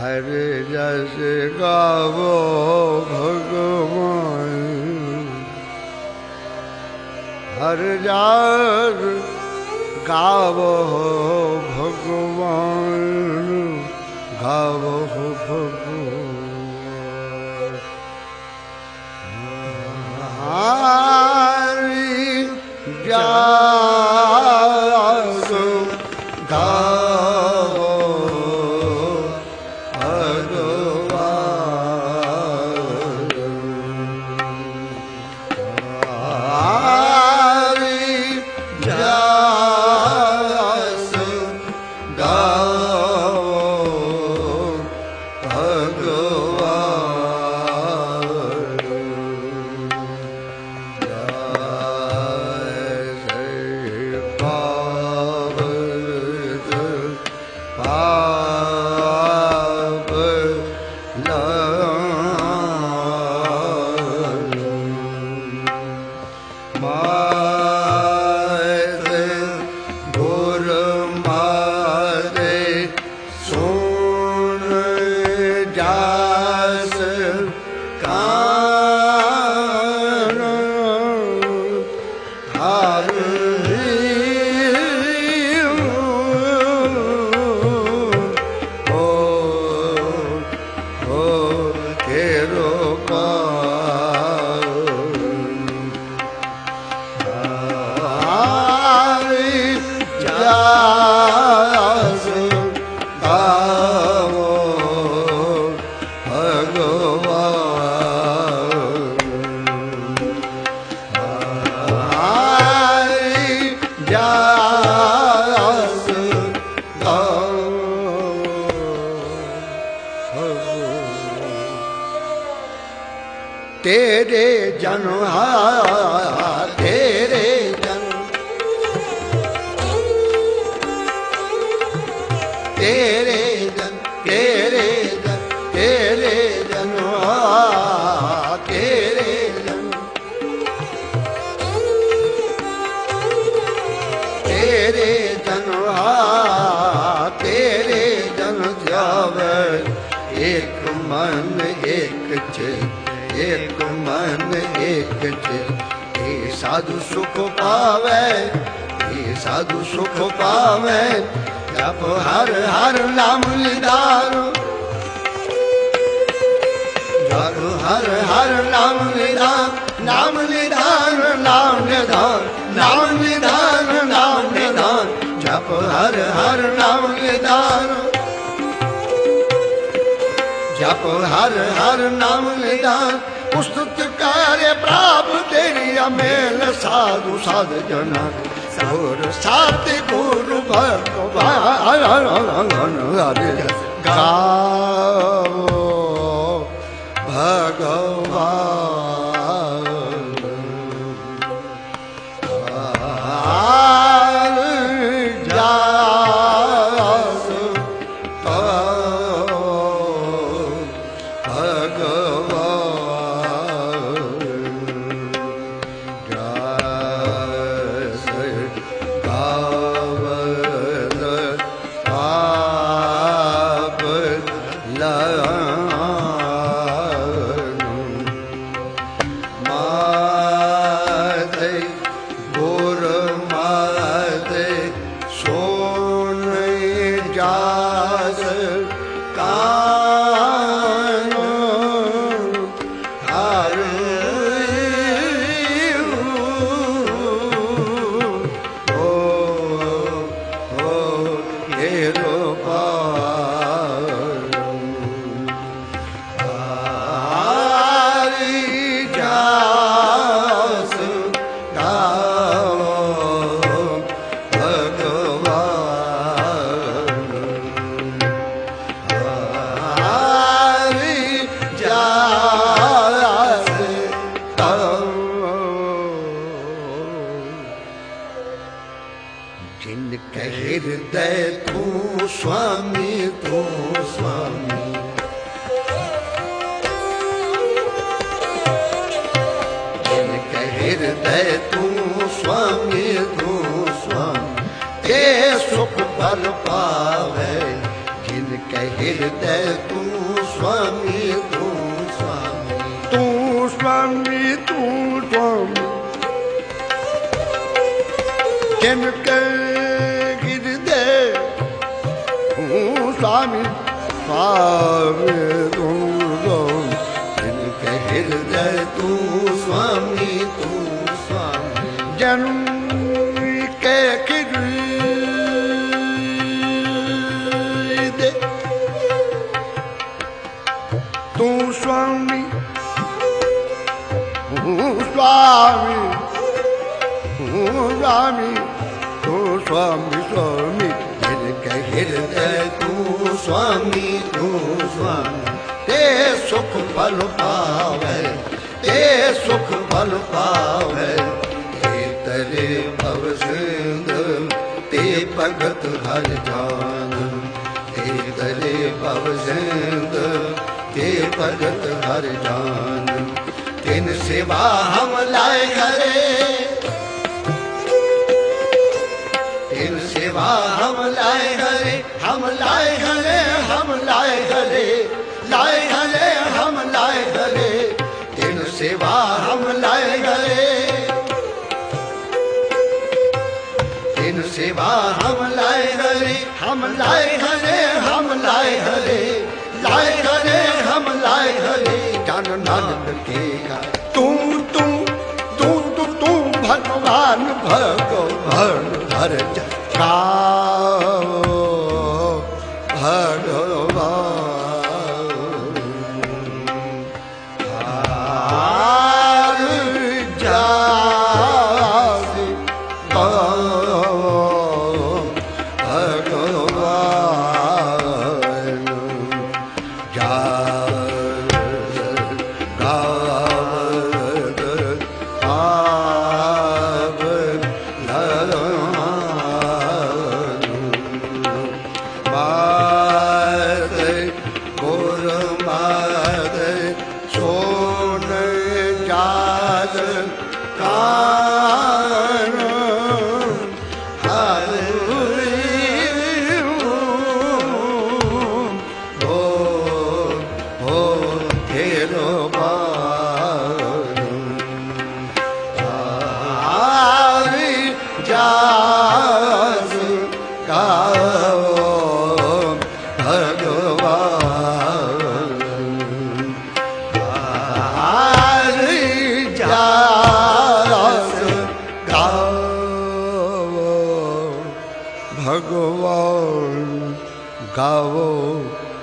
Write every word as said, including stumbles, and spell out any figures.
हर जस गावो भगवान, हर जस गावो भगवान, गावो भगवान। हरि जस गावो तेरे जन हा तेरे जन तेरे जन तेरे जन तेरे जन हा तेरे जन तेरे जन हा तेरे जन जावे एक मन एक चित एक मन एक चित, हे साधु सुख पावे हे साधु सुख पावे, जप हर हर नाम निधारो जप हर हर नाम निधान नाम निधान नाम निधान नाम निधान नाम निधान, जप हर हर नाम निधान जप हर हर नाम निधान। पुस्तक कार्य प्राप्त तेरी अमेल साधु साध जना, गुरु साथ गुरु भगवान गाओ भगवान। जिनके हृदय तू स्वामी तू स्वामी, जिनके हृदय तू स्वामी तू स्वामी, के सुख पर पावे जिनके तिनके हृदय तू स्वामी तू स्वामी तू स्वामी तू स्वामी जिनके हृदय तू स्वामी स्वामी तू जिनके हृदय तू स्वामी तू स्वामी जन्म के हृदय तू स्वामी तू स्वामी तू स्वामी तू स्वामी स्वामी जिनके हृदय तू स्वामी तू स्वामी ते सुख फल पावे ते सुख फल पावे ते तरे भव सिंध ते भगत हर जान ते तरे भव सिंध ते भगत हर जान तिन सेवा हम लाए करे तिन सेवा हम लाए करे हम लाए करे हम लाए करे लाए करे हम लाए करे तिन सेवा हम लाए करे तिन सेवा हम लाए करे हम लाए करे हम लाए करे लाए करे हम लाए करे जन नानक के का तू तू तू तू तू भगवान भगवान हर का भगवान भगवान गावो